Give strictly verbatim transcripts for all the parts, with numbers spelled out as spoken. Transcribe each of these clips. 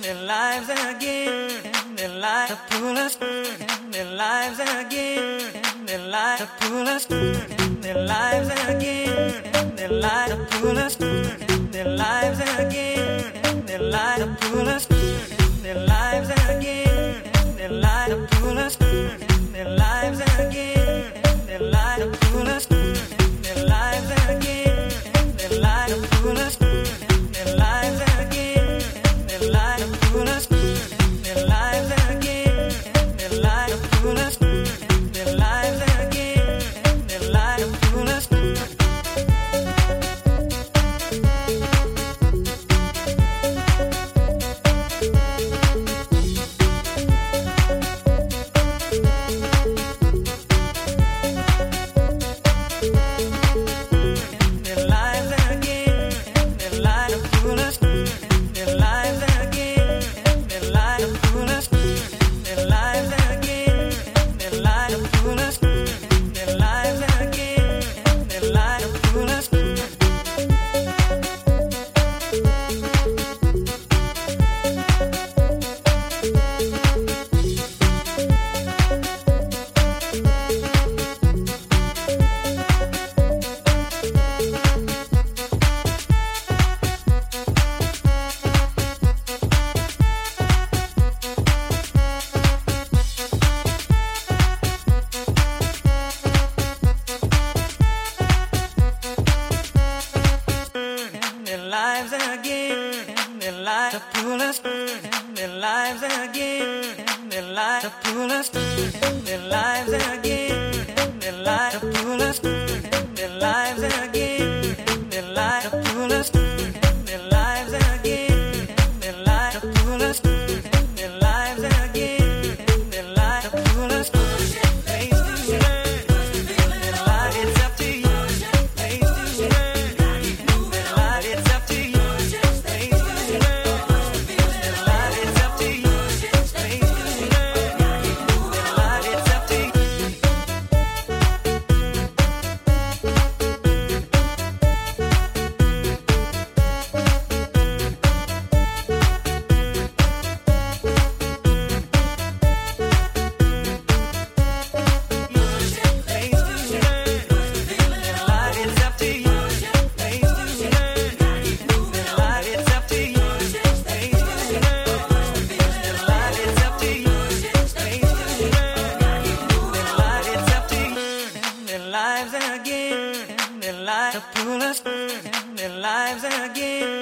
their lives again, their lives to pull us, their lives again, their lives to pull us, their lives again, their lives to pull us, their lives again, their lives to pull us, their lives again, their lives to pull us, their lives again, their lives to pull us, their lives again, their lives to pull us, their lives again, their lives to pull us, their lives again, their lives to pull us, their lives again, their lives to pull us.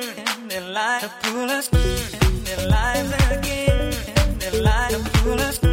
Pull us, their lives again, their lives to pull us.